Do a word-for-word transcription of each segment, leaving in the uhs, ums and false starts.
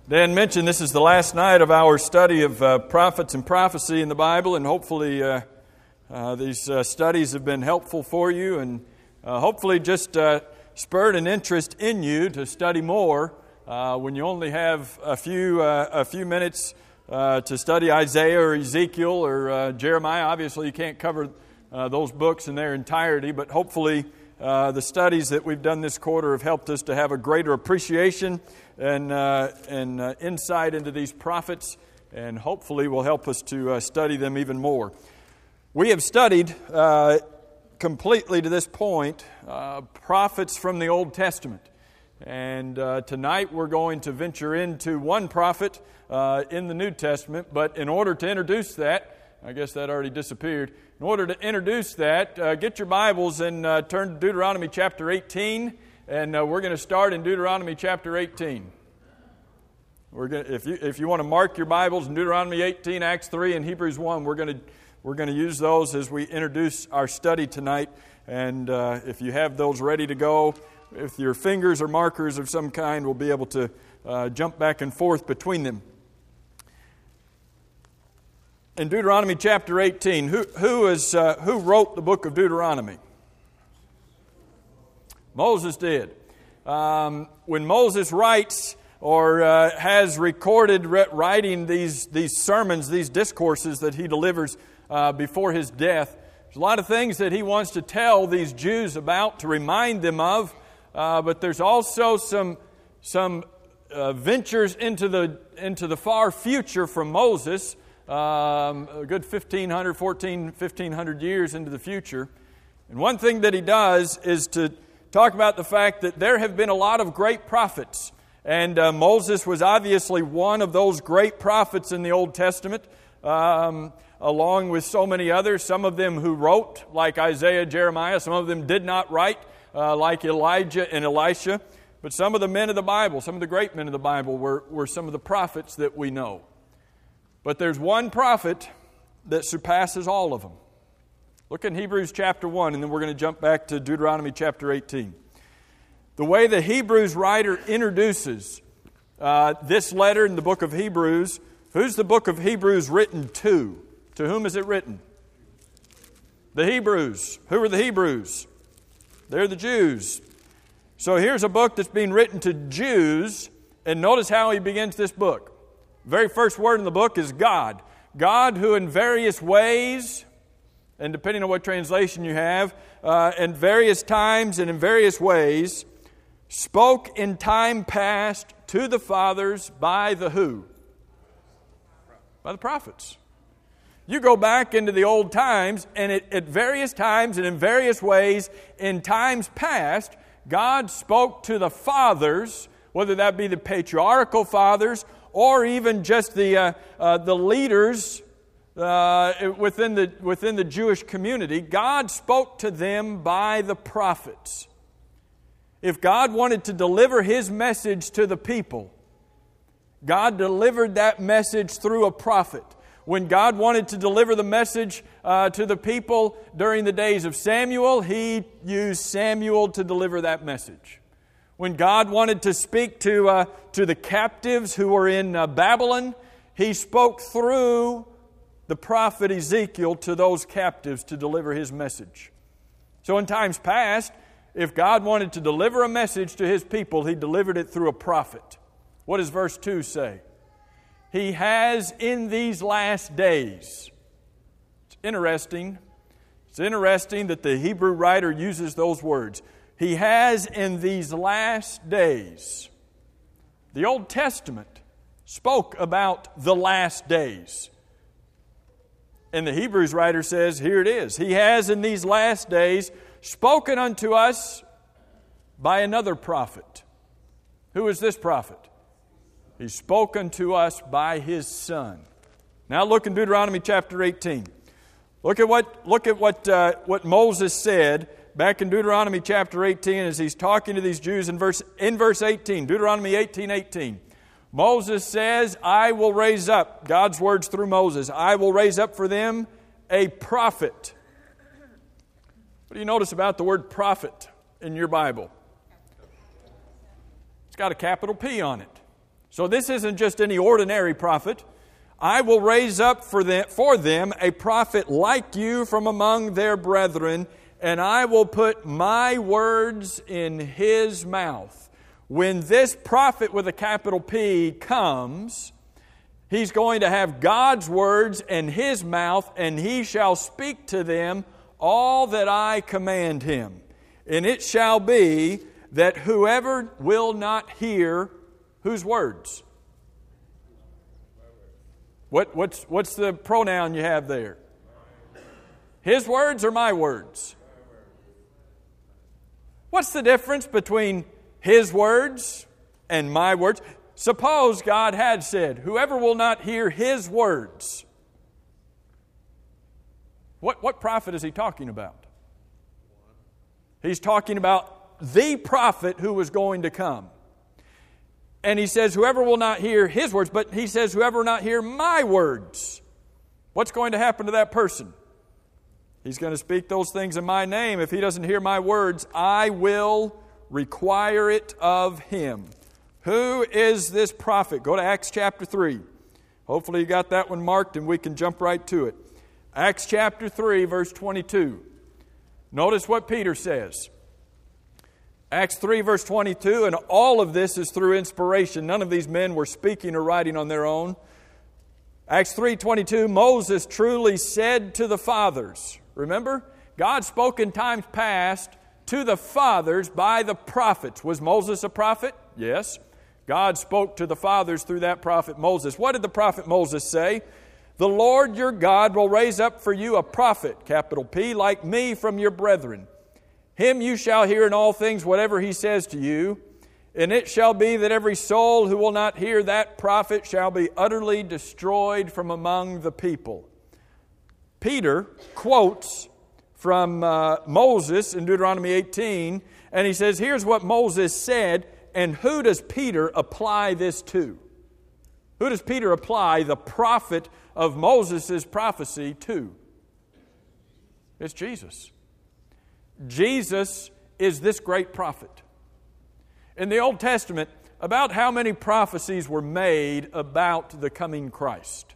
Dan mentioned this is the last night of our study of uh, prophets and prophecy in the Bible, and hopefully uh, uh, these uh, studies have been helpful for you, and uh, hopefully just uh, spurred an interest in you to study more uh, when you only have a few uh, a few minutes uh, to study Isaiah or Ezekiel or uh, Jeremiah. Obviously, you can't cover uh, those books in their entirety, but hopefully uh, the studies that we've done this quarter have helped us to have a greater appreciation and uh, and uh, insight into these prophets, and hopefully will help us to uh, study them even more. We have studied uh, completely to this point uh, prophets from the Old Testament, and uh, tonight we're going to venture into one prophet uh, in the New Testament. But in order to introduce that, I guess that already disappeared. In order to introduce that, uh, get your Bibles and uh, turn to Deuteronomy chapter eighteen. And uh, we're going to start in Deuteronomy chapter eighteen. We're going to, if you if you want to mark your Bibles in Deuteronomy eighteen, Acts three, and Hebrews one, we're going to we're going to use those as we introduce our study tonight. And uh, if you have those ready to go, if your fingers or markers of some kind, we'll be able to uh, jump back and forth between them. In Deuteronomy chapter eighteen, who who is uh, who wrote the book of Deuteronomy? Moses did. Um, when Moses writes or uh, has recorded re- writing these, these sermons, these discourses that he delivers uh, before his death, there's a lot of things that he wants to tell these Jews about, to remind them of, uh, but there's also some, some uh, ventures into the, into the far future from Moses, um, a good fifteen hundred, fourteen, fifteen hundred years into the future. And one thing that he does is to talk about the fact that there have been a lot of great prophets. And uh, Moses was obviously one of those great prophets in the Old Testament, um, along with so many others. Some of them who wrote, like Isaiah, Jeremiah. Some of them did not write, uh, like Elijah and Elisha. But some of the men of the Bible, some of the great men of the Bible were, were some of the prophets that we know. But there's one prophet that surpasses all of them. Look in Hebrews chapter one, and then we're going to jump back to Deuteronomy chapter eighteen. The way the Hebrews writer introduces uh, this letter in the book of Hebrews, who's the book of Hebrews written to? To whom is it written? The Hebrews. Who are the Hebrews? They're the Jews. So here's a book that's being written to Jews, and notice how he begins this book. The very first word in the book is God. God who in various ways, and depending on what translation you have, uh, in various times and in various ways, spoke in time past to the fathers by the who? By the prophets. You go back into the old times, and it, at various times and in various ways, in times past, God spoke to the fathers, whether that be the patriarchal fathers or even just the uh, uh, the leaders Uh, within the within the Jewish community. God spoke to them by the prophets. If God wanted to deliver His message to the people, God delivered that message through a prophet. When God wanted to deliver the message uh, to the people during the days of Samuel, He used Samuel to deliver that message. When God wanted to speak to uh, to the captives who were in uh, Babylon, He spoke through the prophet Ezekiel to those captives to deliver His message. So in times past, if God wanted to deliver a message to His people, He delivered it through a prophet. What does verse two say? He has in these last days. It's interesting. It's interesting that the Hebrew writer uses those words. He has in these last days. The Old Testament spoke about the last days. And the Hebrews writer says, here it is. He has in these last days spoken unto us by another prophet. Who is this prophet? He's spoken to us by His Son. Now look in Deuteronomy chapter eighteen. Look at what look at what uh, what Moses said back in Deuteronomy chapter eighteen as he's talking to these Jews in verse in verse eighteen. Deuteronomy eighteen eighteen. Moses says, I will raise up, God's words through Moses, I will raise up for them a prophet. What do you notice about the word prophet in your Bible? It's got a capital P on it. So this isn't just any ordinary prophet. I will raise up for them, for them a prophet like you from among their brethren, and I will put my words in his mouth. When this prophet with a capital P comes, he's going to have God's words in his mouth, and he shall speak to them all that I command him. And it shall be that whoever will not hear, whose words? What, what's, what's the pronoun you have there? His words or my words? What's the difference between his words and my words? Suppose God had said, whoever will not hear his words. What, what prophet is he talking about? He's talking about the prophet who was going to come. And he says, whoever will not hear his words, but he says, whoever will not hear my words. What's going to happen to that person? He's going to speak those things in my name. If he doesn't hear my words, I will require it of him. Who is this prophet? Go to Acts chapter three. Hopefully you got that one marked and we can jump right to it. Acts chapter three, verse twenty-two. Notice what Peter says. Acts three, verse twenty-two, and all of this is through inspiration. None of these men were speaking or writing on their own. Acts three twenty-two, Moses truly said to the fathers. Remember? God spoke in times past to the fathers by the prophets. Was Moses a prophet? Yes. God spoke to the fathers through that prophet Moses. What did the prophet Moses say? The Lord your God will raise up for you a prophet, capital P, like me from your brethren. Him you shall hear in all things whatever he says to you. And it shall be that every soul who will not hear that prophet shall be utterly destroyed from among the people. Peter quotes from uh, Moses in Deuteronomy eighteen, and he says, here's what Moses said, and who does Peter apply this to? Who does Peter apply the prophet of Moses' prophecy to? It's Jesus. Jesus is this great prophet. In the Old Testament, about how many prophecies were made about the coming Christ?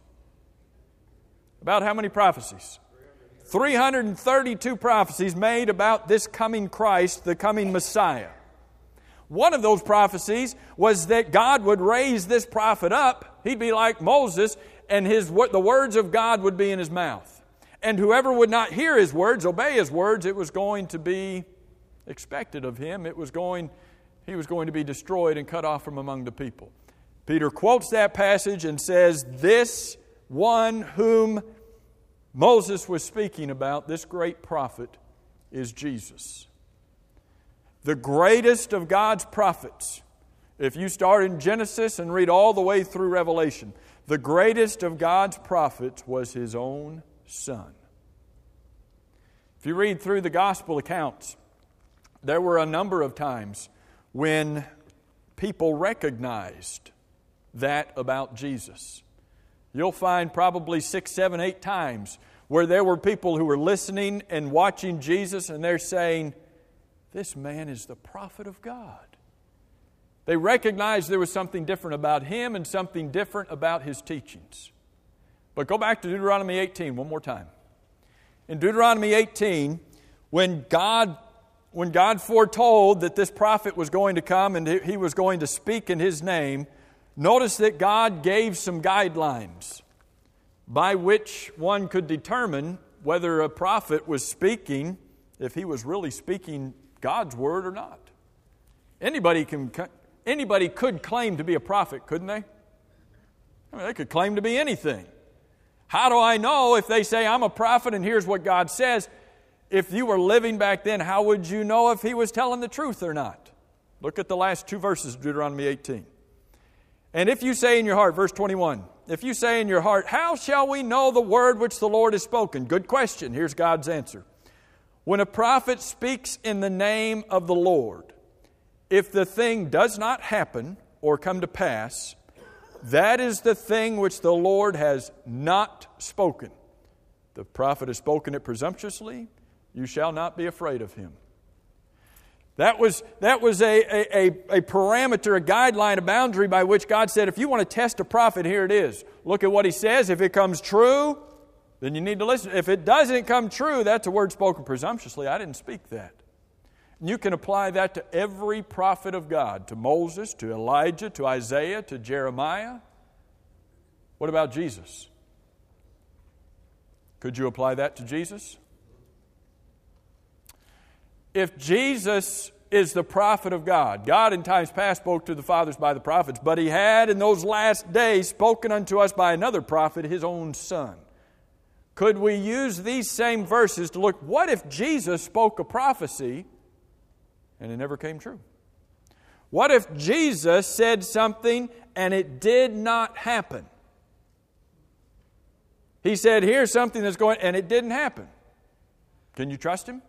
About how many prophecies? three hundred thirty-two prophecies made about this coming Christ, the coming Messiah. One of those prophecies was that God would raise this prophet up. He'd be like Moses, and his the words of God would be in his mouth. And whoever would not hear his words, obey his words, it was going to be expected of him. It was going, he was going to be destroyed and cut off from among the people. Peter quotes that passage and says, this one whom Moses was speaking about, this great prophet, is Jesus. The greatest of God's prophets. If you start in Genesis and read all the way through Revelation, the greatest of God's prophets was His own Son. If you read through the gospel accounts, there were a number of times when people recognized that about Jesus. You'll find probably six, seven, eight times where there were people who were listening and watching Jesus, and they're saying, this man is the prophet of God. They recognized there was something different about him and something different about his teachings. But go back to Deuteronomy eighteen one more time. In Deuteronomy eighteen, when God, when God foretold that this prophet was going to come and he was going to speak in his name, notice that God gave some guidelines by which one could determine whether a prophet was speaking, if he was really speaking God's word or not. Anybody can, anybody could claim to be a prophet, couldn't they? I mean, they could claim to be anything. How do I know if they say, I'm a prophet and here's what God says? If you were living back then, how would you know if he was telling the truth or not? Look at the last two verses of Deuteronomy eighteen. And if you say in your heart, verse twenty-one, if you say in your heart, how shall we know the word which the Lord has spoken? Good question. Here's God's answer. When a prophet speaks in the name of the Lord, if the thing does not happen or come to pass, that is the thing which the Lord has not spoken. The prophet has spoken it presumptuously. You shall not be afraid of him. That was, that was a, a, a parameter, a guideline, a boundary by which God said, if you want to test a prophet, here it is. Look at what he says. If it comes true, then you need to listen. If it doesn't come true, that's a word spoken presumptuously. I didn't speak that. And you can apply that to every prophet of God, to Moses, to Elijah, to Isaiah, to Jeremiah. What about Jesus? Could you apply that to Jesus? If Jesus is the prophet of God, God in times past spoke to the fathers by the prophets, but He had in those last days spoken unto us by another prophet, His own Son. Could we use these same verses to look, what if Jesus spoke a prophecy and it never came true? What if Jesus said something and it did not happen? He said, here's something that's going, and it didn't happen. Can you trust Him?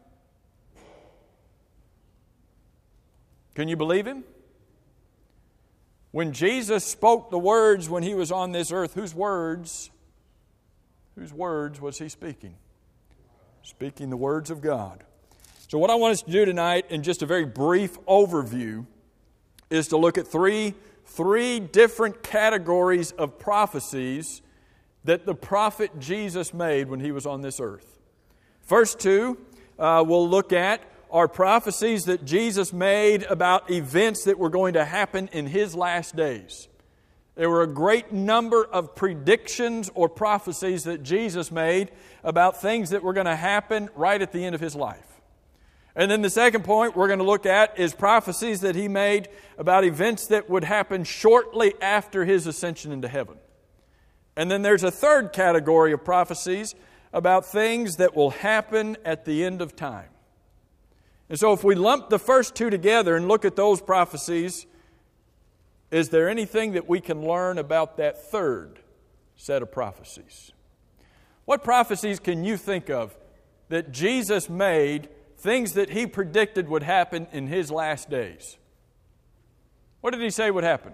Can you believe Him? When Jesus spoke the words when He was on this earth, whose words, whose words was He speaking? Speaking the words of God. So what I want us to do tonight, in just a very brief overview, is to look at three, three different categories of prophecies that the prophet Jesus made when He was on this earth. First two, uh, we'll look at are prophecies that Jesus made about events that were going to happen in His last days. There were a great number of predictions or prophecies that Jesus made about things that were going to happen right at the end of His life. And then the second point we're going to look at is prophecies that He made about events that would happen shortly after His ascension into heaven. And then there's a third category of prophecies about things that will happen at the end of time. And so if we lump the first two together and look at those prophecies, is there anything that we can learn about that third set of prophecies? What prophecies can you think of that Jesus made, things that He predicted would happen in His last days? What did He say would happen?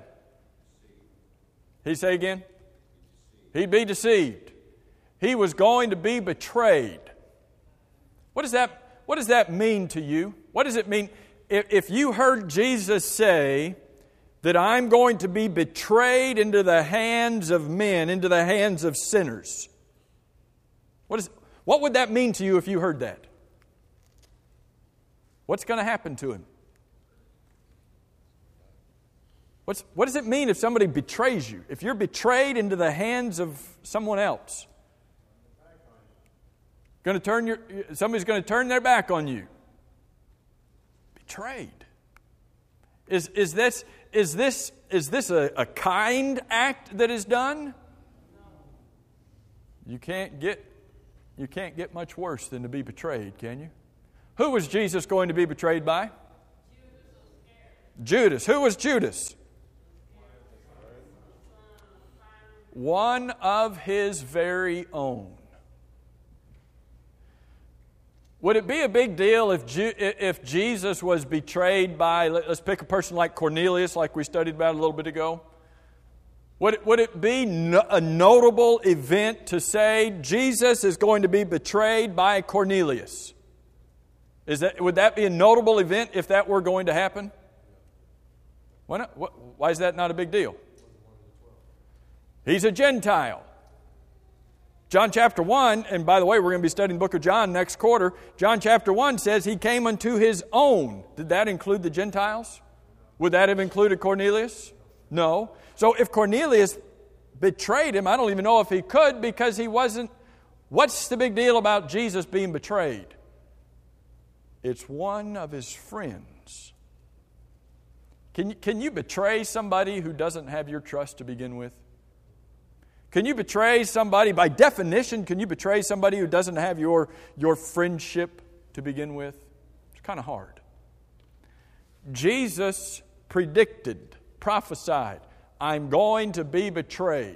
He say again? He'd be deceived. He was going to be betrayed. What does that What does that mean to you? What does it mean if, if you heard Jesus say that I'm going to be betrayed into the hands of men, into the hands of sinners? What is, what would that mean to you if you heard that? What's going to happen to Him? What's, what does it mean if somebody betrays you? If you're betrayed into the hands of someone else? Going to turn your, somebody's going to turn their back on you. Betrayed. Is, is this, is this, is this a, a kind act that is done? You can't get, you can't get much worse than to be betrayed, can you? Who was Jesus going to be betrayed by? Judas. Who was Judas? One of His very own. Would it be a big deal if Ju- if Jesus was betrayed by, let's pick a person like Cornelius, like we studied about a little bit ago? Would it, would it be no, a notable event to say Jesus is going to be betrayed by Cornelius? Is that, would that be a notable event if that were going to happen? Why not? Why is that not a big deal? He's a Gentile. John chapter one, and by the way, we're going to be studying the book of John next quarter. John chapter one says He came unto His own. Did that include the Gentiles? Would that have included Cornelius? No. So if Cornelius betrayed Him, I don't even know if he could, because he wasn't. What's the big deal about Jesus being betrayed? It's one of His friends. Can you, can you betray somebody who doesn't have your trust to begin with? Can you betray somebody, by definition, can you betray somebody who doesn't have your, your friendship to begin with? It's kind of hard. Jesus predicted, prophesied, I'm going to be betrayed.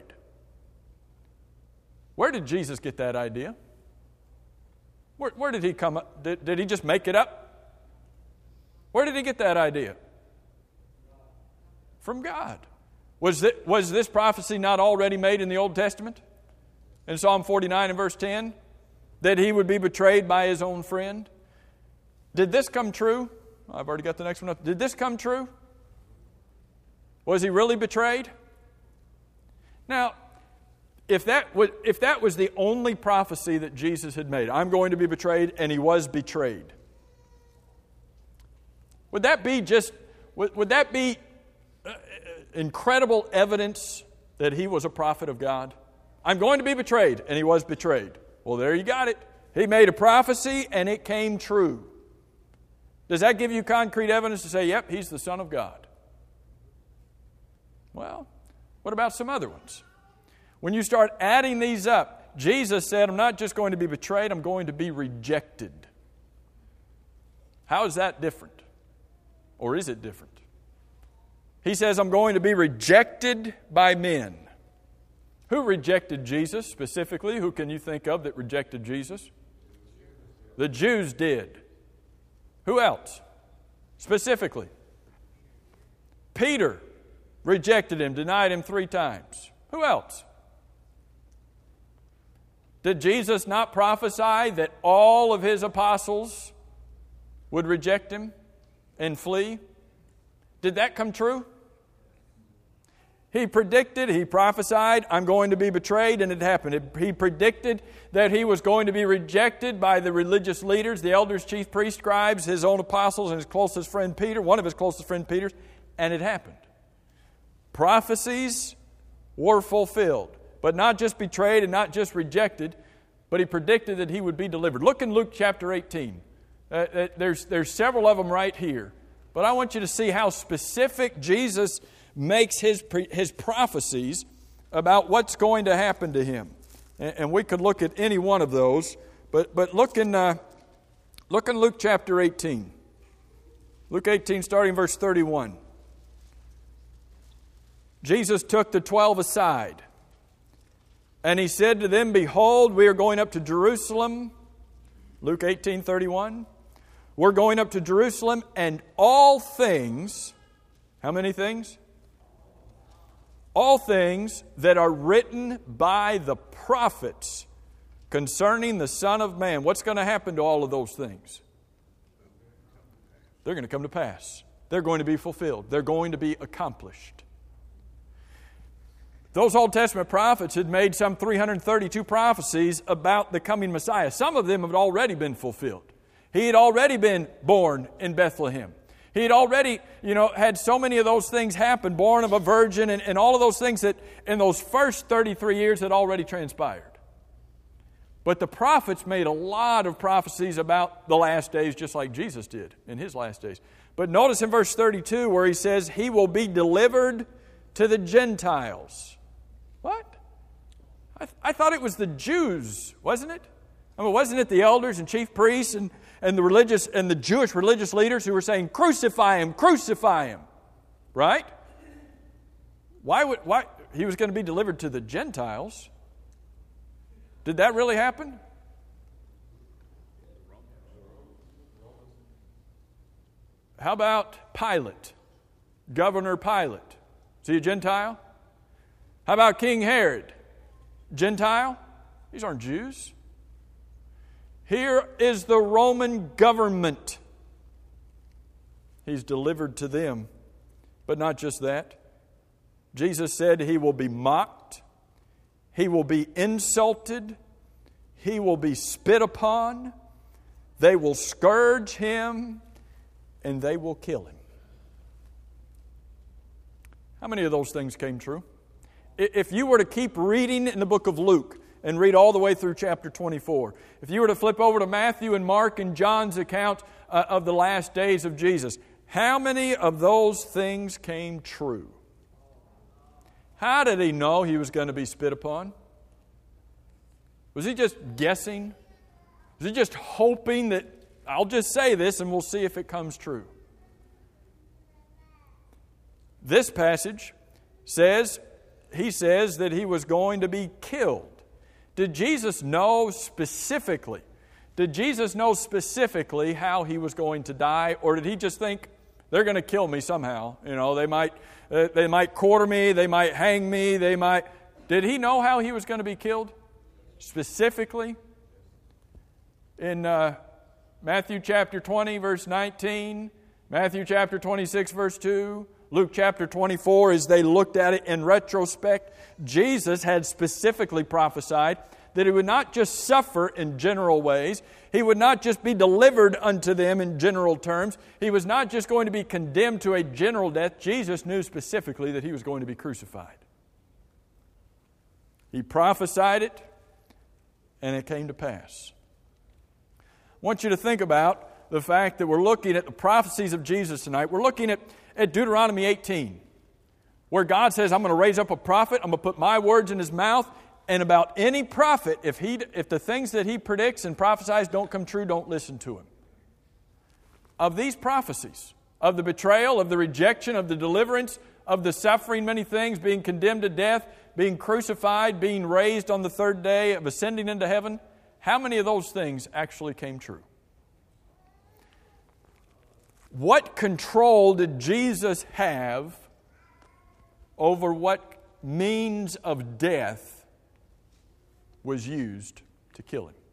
Where did Jesus get that idea? Where, where did He come up? Did, did He just make it up? Where did He get that idea? From God. Was, it, was this prophecy not already made in the Old Testament? In Psalm forty-nine and verse ten? That He would be betrayed by His own friend? Did this come true? I've already got the next one up. Did this come true? Was he really betrayed? Now, if that was, if that was the only prophecy that Jesus had made, I'm going to be betrayed, and he was betrayed, would that be just, would, would that be uh, incredible evidence that he was a prophet of God? I'm going to be betrayed, and he was betrayed. Well, there you got it. He made a prophecy, and it came true. Does that give you concrete evidence to say, yep, he's the Son of God? Well, what about some other ones? When you start adding these up, Jesus said, I'm not just going to be betrayed, I'm going to be rejected. How is that different? Or is it different? He says, I'm going to be rejected by men. Who rejected Jesus specifically? Who can you think of that rejected Jesus? The Jews did. Who else? Specifically. Peter rejected him, denied him three times. Who else? Did Jesus not prophesy that all of his apostles would reject him and flee? Did that come true? He predicted, he prophesied, I'm going to be betrayed, and it happened. He predicted that he was going to be rejected by the religious leaders, the elders, chief priests, scribes, his own apostles, and his closest friend Peter, one of his closest friend Peter's, and it happened. Prophecies were fulfilled, but not just betrayed and not just rejected, but he predicted that he would be delivered. Look in Luke chapter eighteen. Uh, there's, there's several of them right here, but I want you to see how specific Jesus makes his his prophecies about what's going to happen to him. And, and we could look at any one of those, but but look in uh, look in Luke chapter eighteen. Luke eighteen, starting in verse thirty-one. Jesus took the twelve aside, and he said to them, Behold, we are going up to Jerusalem. Luke eighteen, thirty-one. We're going up to Jerusalem, and all things, how many things? All things that are written by the prophets concerning the Son of Man. What's going to happen to all of those things? They're going to come to pass. They're going to be fulfilled. They're going to be accomplished. Those Old Testament prophets had made some three hundred thirty-two prophecies about the coming Messiah. Some of them had already been fulfilled. He had already been born in Bethlehem. He had already, you know, had so many of those things happen, born of a virgin, and, and all of those things that in those first thirty-three years had already transpired. But the prophets made a lot of prophecies about the last days, just like Jesus did in his last days. But notice in verse thirty-two where he says, He will be delivered to the Gentiles. What? I, th- I thought it was the Jews, wasn't it? I mean, wasn't it the elders and chief priests and And the religious and the Jewish religious leaders who were saying, crucify him, crucify him. Right? Why would why he was going to be delivered to the Gentiles? Did that really happen? How about Pilate? Governor Pilate. Is he a Gentile? How about King Herod? Gentile? These aren't Jews. Here is the Roman government. He's delivered to them. But not just that. Jesus said he will be mocked. He will be insulted. He will be spit upon. They will scourge him. And they will kill him. How many of those things came true? If you were to keep reading in the book of Luke, and read all the way through chapter twenty-four. If you were to flip over to Matthew and Mark and John's account uh, of the last days of Jesus, how many of those things came true? How did he know he was going to be spit upon? Was he just guessing? Was he just hoping that, I'll just say this and we'll see if it comes true? This passage says, he says that he was going to be killed. Did Jesus know specifically? Did Jesus know specifically how he was going to die, or did he just think they're going to kill me somehow? You know, they might uh, they might quarter me, they might hang me, they might. Did he know how he was going to be killed specifically? In uh, Matthew chapter twenty, verse nineteen, Matthew chapter twenty-six, verse two, Luke chapter twenty-four, as they looked at it in retrospect, Jesus had specifically prophesied that He would not just suffer in general ways. He would not just be delivered unto them in general terms. He was not just going to be condemned to a general death. Jesus knew specifically that He was going to be crucified. He prophesied it, and it came to pass. I want you to think about the fact that we're looking at the prophecies of Jesus tonight. We're looking at, at Deuteronomy eighteen, where God says, I'm going to raise up a prophet, I'm going to put my words in his mouth, and about any prophet, if he, if the things that he predicts and prophesies don't come true, don't listen to him. Of these prophecies, of the betrayal, of the rejection, of the deliverance, of the suffering, many things, being condemned to death, being crucified, being raised on the third day, of ascending into heaven, how many of those things actually came true? What control did Jesus have over what means of death was used to kill Him?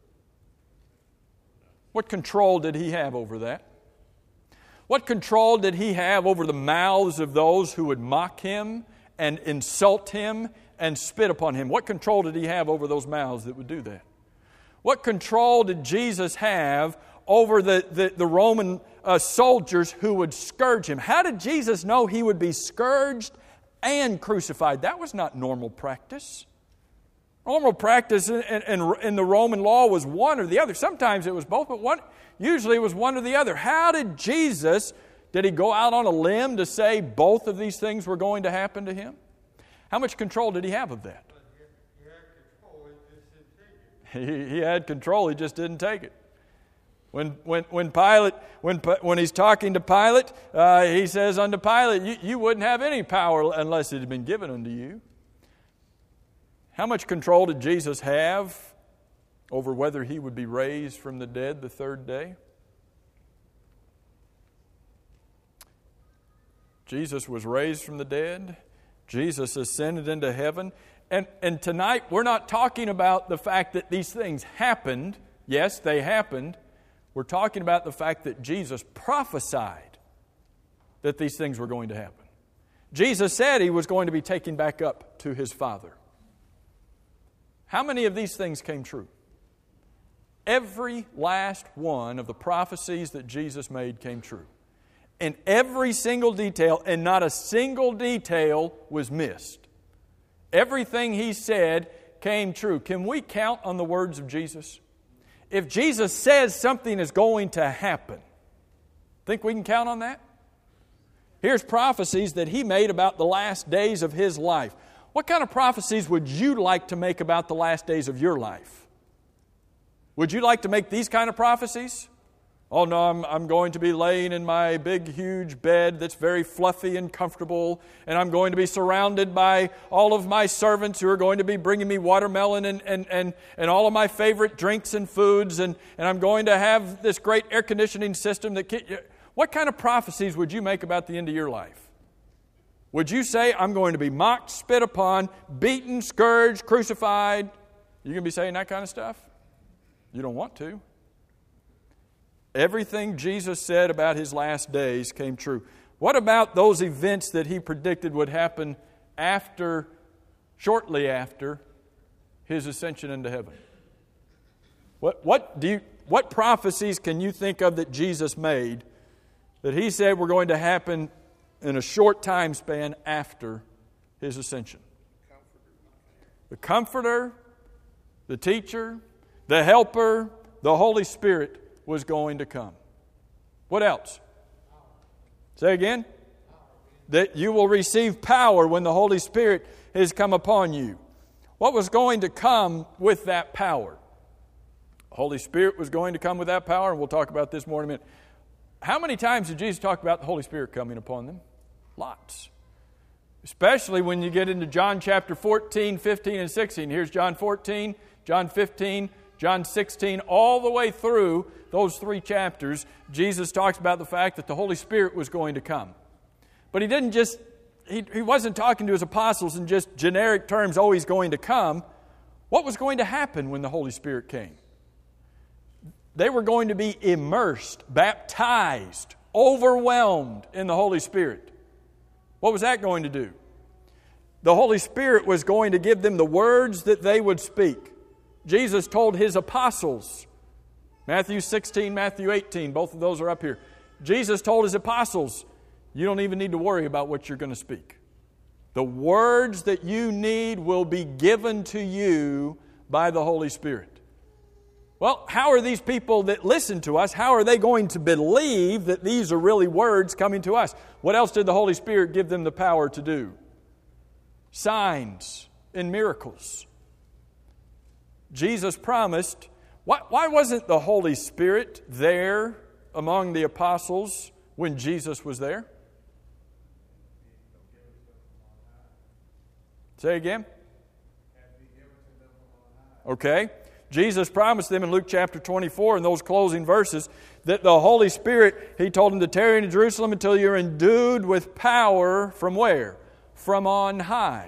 What control did He have over that? What control did He have over the mouths of those who would mock Him and insult Him and spit upon Him? What control did He have over those mouths that would do that? What control did Jesus have over the, the, the Roman uh, soldiers who would scourge Him? How did Jesus know He would be scourged and crucified? That was not normal practice. Normal practice in, in, in the Roman law was one or the other. Sometimes it was both, but one, usually it was one or the other. How did Jesus, did He go out on a limb to say both of these things were going to happen to Him? How much control did He have of that? He, he had control, He just didn't take it. When when when Pilate when when He's talking to Pilate, uh, He says unto Pilate, you, you wouldn't have any power unless it had been given unto you. How much control did Jesus have over whether He would be raised from the dead the third day? Jesus was raised from the dead. Jesus ascended into heaven. And, and tonight we're not talking about the fact that these things happened. Yes, they happened. We're talking about the fact that Jesus prophesied that these things were going to happen. Jesus said He was going to be taken back up to His Father. How many of these things came true? Every last one of the prophecies that Jesus made came true. And every single detail, and not a single detail was missed. Everything He said came true. Can we count on the words of Jesus? If Jesus says something is going to happen, think we can count on that? Here's prophecies that He made about the last days of His life. What kind of prophecies would you like to make about the last days of your life? Would you like to make these kind of prophecies? Oh no, I'm, I'm going to be laying in my big, huge bed that's very fluffy and comfortable, and I'm going to be surrounded by all of my servants who are going to be bringing me watermelon and, and, and, and all of my favorite drinks and foods, and, and I'm going to have this great air conditioning system that... Can, what kind of prophecies would you make about the end of your life? Would you say, I'm going to be mocked, spit upon, beaten, scourged, crucified? You going to be saying that kind of stuff? You don't want to. Everything Jesus said about His last days came true. What about those events that He predicted would happen after, shortly after His ascension into heaven? What, what, do you, what prophecies can you think of that Jesus made that He said were going to happen in a short time span after His ascension? The Comforter, the Teacher, the Helper, the Holy Spirit was going to come. What else? Say again? That you will receive power when the Holy Spirit has come upon you. What was going to come with that power? The Holy Spirit was going to come with that power, and we'll talk about this more in a minute. How many times did Jesus talk about the Holy Spirit coming upon them? Lots. Especially when you get into John chapter fourteen, fifteen, and sixteen. Here's John fourteen, John fifteen, John sixteen, all the way through those three chapters, Jesus talks about the fact that the Holy Spirit was going to come. But He didn't just, He, he wasn't talking to His apostles in just generic terms, oh, He's going to come. What was going to happen when the Holy Spirit came? They were going to be immersed, baptized overwhelmed in the Holy Spirit. What was that going to do? The Holy Spirit was going to give them the words that they would speak. Jesus told His apostles, Matthew sixteen, Matthew eighteen, both of those are up here. Jesus told His apostles, you don't even need to worry about what you're going to speak. The words that you need will be given to you by the Holy Spirit. Well, how are these people that listen to us, how are they going to believe that these are really words coming to us? What else did the Holy Spirit give them the power to do? Signs and miracles. Jesus promised, why, why wasn't the Holy Spirit there among the apostles when Jesus was there? Say again? Okay. Jesus promised them in Luke chapter twenty-four, in those closing verses, that the Holy Spirit, He told them to tarry in Jerusalem until you're endued with power from where? From on high.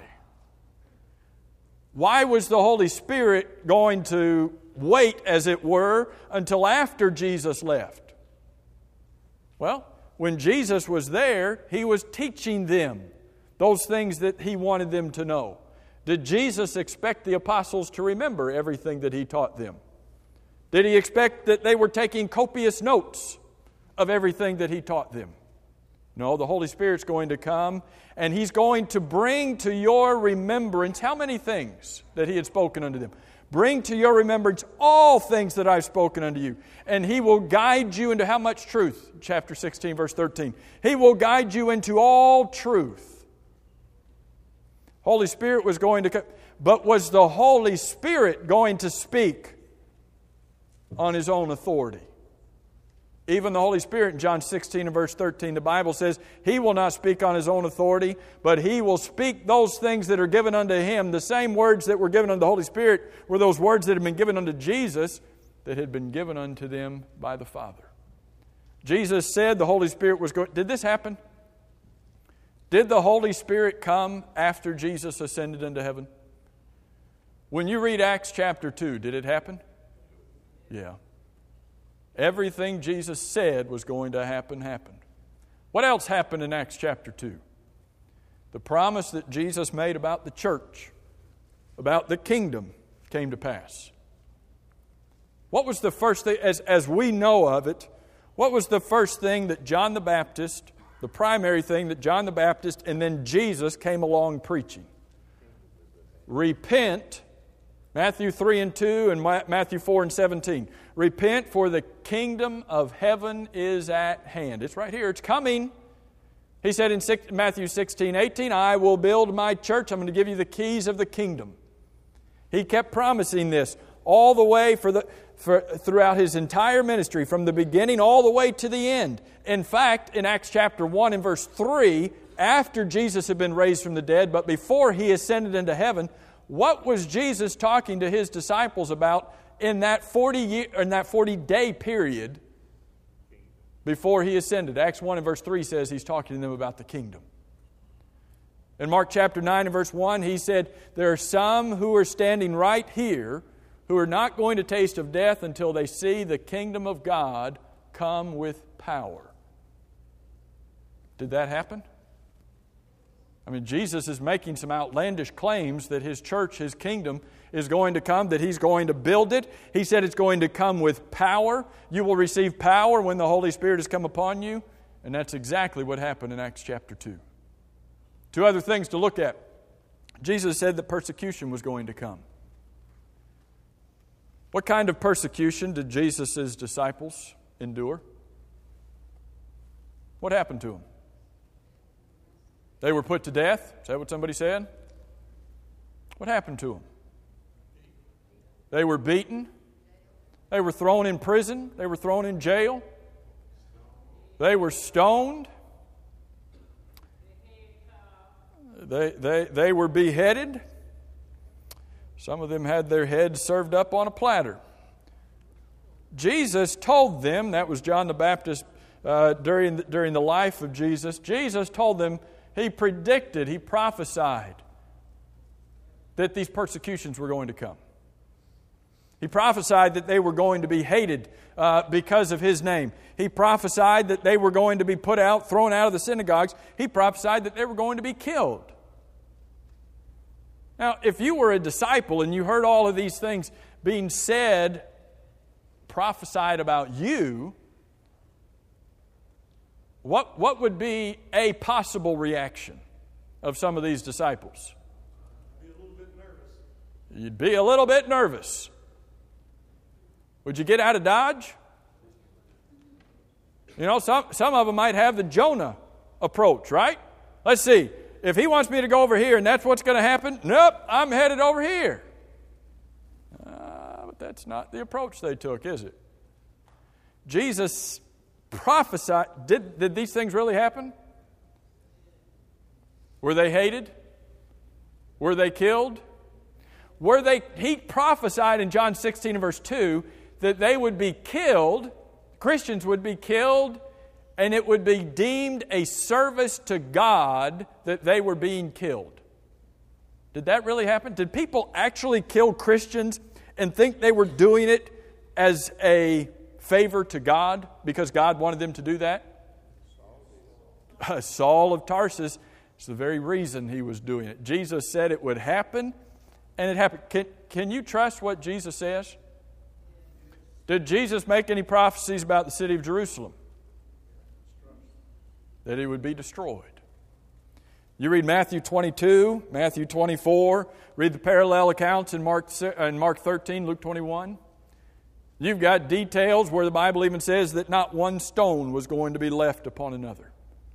Why was the Holy Spirit going to wait, as it were, until after Jesus left? Well, when Jesus was there, He was teaching them those things that He wanted them to know. Did Jesus expect the apostles to remember everything that He taught them? Did He expect that they were taking copious notes of everything that He taught them? No, the Holy Spirit's going to come, and He's going to bring to your remembrance how many things that He had spoken unto them? Bring to your remembrance all things that I've spoken unto you. And He will guide you into how much truth? Chapter sixteen, verse thirteen. He will guide you into all truth. Holy Spirit was going to come. But was the Holy Spirit going to speak on His own authority? Even the Holy Spirit in John sixteen and verse thirteen, the Bible says, He will not speak on His own authority, but He will speak those things that are given unto Him. The same words that were given unto the Holy Spirit were those words that had been given unto Jesus, that had been given unto them by the Father. Jesus said the Holy Spirit was going... Did this happen? Did the Holy Spirit come after Jesus ascended into heaven? When you read Acts chapter two, did it happen? Yeah. Everything Jesus said was going to happen, happened. What else happened in Acts chapter two? The promise that Jesus made about the church, about the kingdom, came to pass. What was the first thing, as, as we know of it, what was the first thing that John the Baptist, the primary thing that John the Baptist and then Jesus came along preaching? Repent, Matthew three and two and Matthew four and seventeen. Repent, for the kingdom of heaven is at hand. It's right here. It's coming. He said in Matthew sixteen, eighteen, I will build my church. I'm going to give you the keys of the kingdom. He kept promising this all the way for the for, throughout His entire ministry, from the beginning all the way to the end. In fact, in Acts chapter one and verse three, after Jesus had been raised from the dead, but before He ascended into heaven, what was Jesus talking to His disciples about in that forty year, in that forty day period before He ascended? Acts one and verse three says He's talking to them about the kingdom. In Mark chapter nine and verse one, He said, there are some who are standing right here who are not going to taste of death until they see the kingdom of God come with power. Did that happen? I mean, Jesus is making some outlandish claims that His church, His kingdom, is going to come, that He's going to build it. He said it's going to come with power. You will receive power when the Holy Spirit has come upon you. And that's exactly what happened in Acts chapter two. Two other things to look at. Jesus said that persecution was going to come. What kind of persecution did Jesus' disciples endure? What happened to them? They were put to death. Is that what somebody said? What happened to them? They were beaten. They were thrown in prison. They were thrown in jail. They were stoned. They, they, they were beheaded. Some of them had their heads served up on a platter. Jesus told them, that was John the Baptist uh, during, the, during the life of Jesus, Jesus told them, He predicted, He prophesied that these persecutions were going to come. He prophesied that they were going to be hated uh, because of His name. He prophesied that they were going to be put out, thrown out of the synagogues. He prophesied that they were going to be killed. Now, if you were a disciple and you heard all of these things being said, prophesied about you, what, what would be a possible reaction of some of these disciples? Be a little bit nervous. You'd be a little bit nervous. Would you get out of Dodge? You know, some, some of them might have the Jonah approach, right? Let's see. If he wants me to go over here and that's what's going to happen, nope, I'm headed over here. Uh, but that's not the approach they took, is it? Jesus prophesied. Did, did these things really happen? Were they hated? Were they killed? Were they? He prophesied in John sixteen and verse two that they would be killed, Christians would be killed, and it would be deemed a service to God that they were being killed. Did that really happen? Did people actually kill Christians and think they were doing it as a favor to God because God wanted them to do that? Saul of Tarsus is the very reason he was doing it. Jesus said it would happen, and it happened. Can, can you trust what Jesus says? Did Jesus make any prophecies about the city of Jerusalem? That it would be destroyed. You read Matthew twenty-two, Matthew twenty-four, read the parallel accounts in Mark, in Mark thirteen, Luke twenty-one. You've got details where the Bible even says that not one stone was going to be left upon another.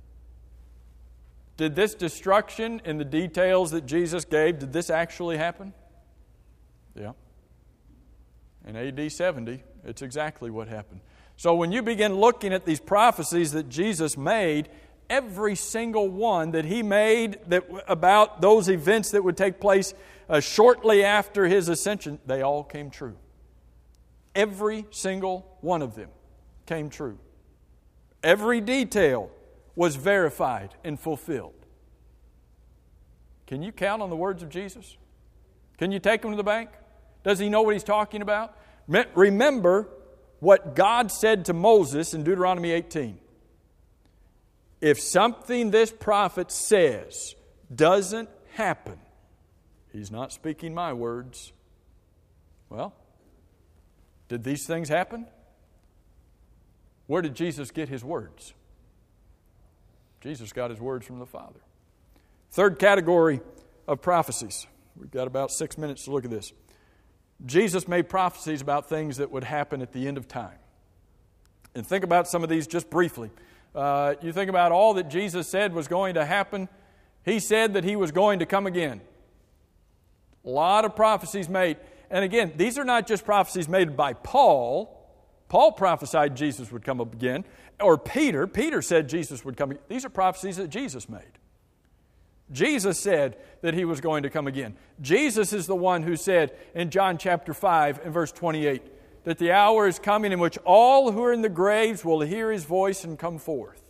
Did this destruction in the details that Jesus gave, did this actually happen? Yeah. In A D seventy, it's exactly what happened. So when you begin looking at these prophecies that Jesus made, every single one that He made that about those events that would take place uh, shortly after His ascension, they all came true. Every single one of them came true. Every detail was verified and fulfilled. Can you count on the words of Jesus? Can you take them to the bank? Does He know what He's talking about? Remember what God said to Moses in Deuteronomy eighteen. If something this prophet says doesn't happen, he's not speaking my words. Well, did these things happen? Where did Jesus get His words? Jesus got His words from the Father. Third category of prophecies. We've got about six minutes to look at this. Jesus made prophecies about things that would happen at the end of time. And think about some of these just briefly. Uh, you think about all that Jesus said was going to happen. He said that He was going to come again. A lot of prophecies made. And again, these are not just prophecies made by Paul. Paul prophesied Jesus would come up again. Or Peter. Peter said Jesus would come again. These are prophecies that Jesus made. Jesus said that He was going to come again. Jesus is the one who said in John chapter five and verse twenty-eight that the hour is coming in which all who are in the graves will hear His voice and come forth.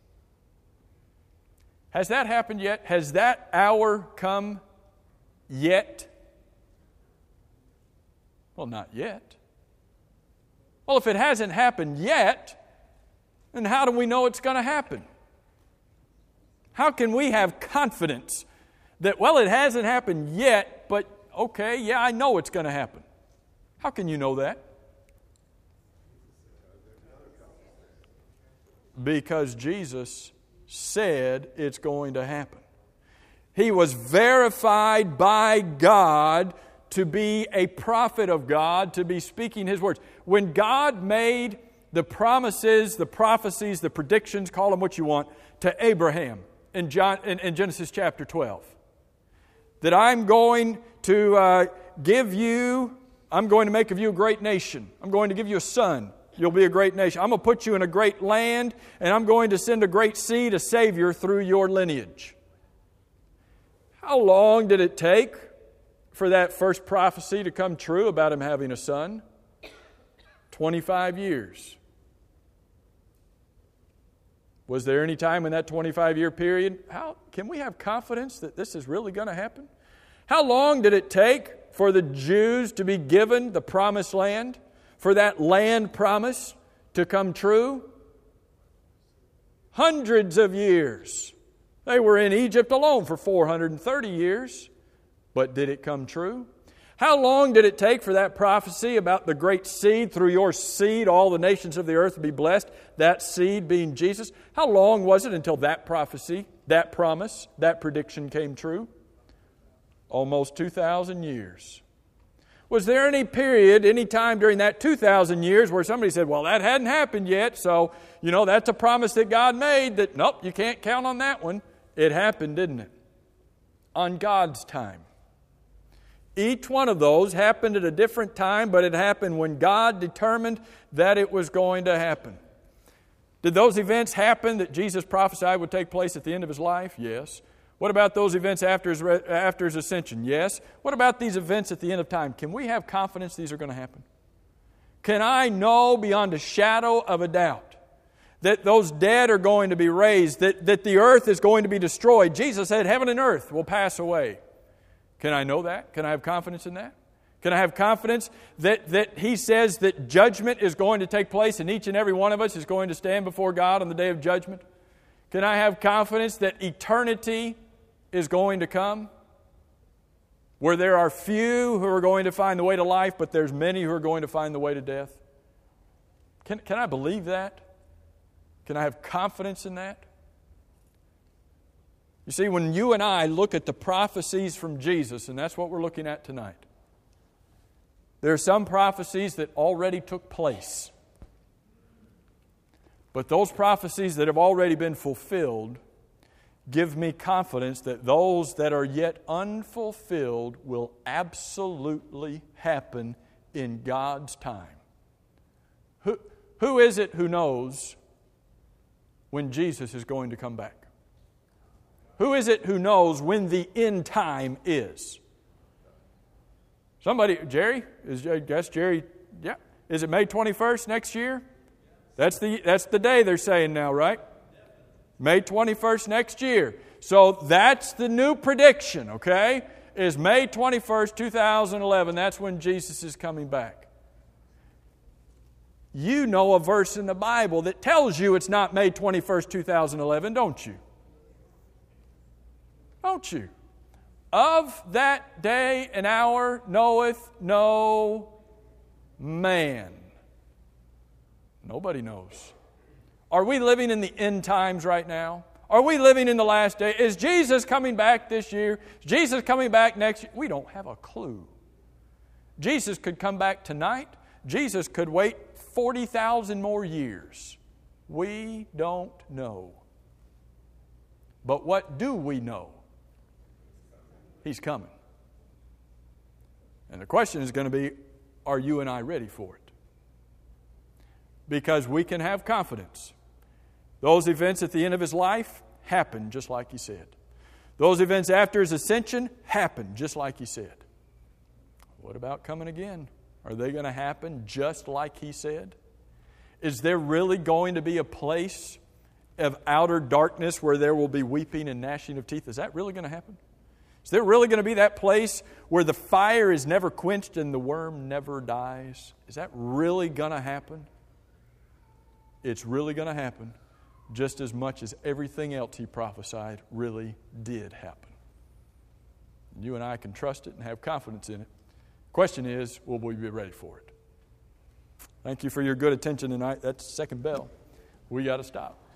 Has that happened yet? Has that hour come yet? Well, not yet. Well, if it hasn't happened yet, then how do we know it's going to happen? How can we have confidence that, well, it hasn't happened yet, but okay, yeah, I know it's going to happen? How can you know that? Because Jesus said it's going to happen. He was verified by God to be a prophet of God, to be speaking His words. When God made the promises, the prophecies, the predictions, call them what you want, to Abraham, In, John, in, in Genesis chapter twelve, that I'm going to uh, give you, I'm going to make of you a great nation. I'm going to give you a son. You'll be a great nation. I'm going to put you in a great land, and I'm going to send a great seed, a Savior, through your lineage. How long did it take for that first prophecy to come true about Him having a son? twenty-five years. Was there any time in that twenty-five year period? How can we have confidence that this is really going to happen? How long did it take for the Jews to be given the promised land, for that land promise to come true? Hundreds of years. They were in Egypt alone for four hundred thirty years. But did it come true? How long did it take for that prophecy about the great seed, through your seed all the nations of the earth will be blessed, that seed being Jesus? How long was it until that prophecy, that promise, that prediction came true? Almost two thousand years. Was there any period, any time during that two thousand years where somebody said, well, that hadn't happened yet, so, you know, that's a promise that God made that, nope, you can't count on that one? It happened, didn't it? On God's time. Each one of those happened at a different time, but it happened when God determined that it was going to happen. Did those events happen that Jesus prophesied would take place at the end of His life? Yes. What about those events after His, after his ascension? Yes. What about these events at the end of time? Can we have confidence these are going to happen? Can I know beyond a shadow of a doubt that those dead are going to be raised, that, that the earth is going to be destroyed? Jesus said heaven and earth will pass away. Can I know that? Can I have confidence in that? Can I have confidence that, that He says that judgment is going to take place and each and every one of us is going to stand before God on the day of judgment? Can I have confidence that eternity is going to come, where there are few who are going to find the way to life, but there's many who are going to find the way to death? Can, can I believe that? Can I have confidence in that? You see, when you and I look at the prophecies from Jesus, and that's what we're looking at tonight, there are some prophecies that already took place. But those prophecies that have already been fulfilled give me confidence that those that are yet unfulfilled will absolutely happen in God's time. Who, who is it who knows when Jesus is going to come back? Who is it who knows when the end time is? Somebody, Jerry? Is I guess Jerry, yeah. Is it May twenty-first next year? That's the that's the day they're saying now, right? May twenty-first next year. So that's the new prediction, okay? Is May twenty-first, two thousand eleven. That's when Jesus is coming back. You know a verse in the Bible that tells you it's not May twenty-first, two thousand eleven, don't you? Don't you? Of that day and hour knoweth no man. Nobody knows. Are we living in the end times right now? Are we living in the last day? Is Jesus coming back this year? Is Jesus coming back next year? We don't have a clue. Jesus could come back tonight. Jesus could wait forty thousand more years. We don't know. But what do we know? He's coming. And the question is going to be, are you and I ready for it? Because we can have confidence. Those events at the end of His life happened just like He said. Those events after His ascension happened just like He said. What about coming again? Are they going to happen just like He said? Is there really going to be a place of outer darkness where there will be weeping and gnashing of teeth? Is that really going to happen? Is there really going to be that place where the fire is never quenched and the worm never dies? Is that really going to happen? It's really going to happen just as much as everything else He prophesied really did happen. You and I can trust it and have confidence in it. Question is, will we be ready for it? Thank you for your good attention tonight. That's the second bell. We got to stop.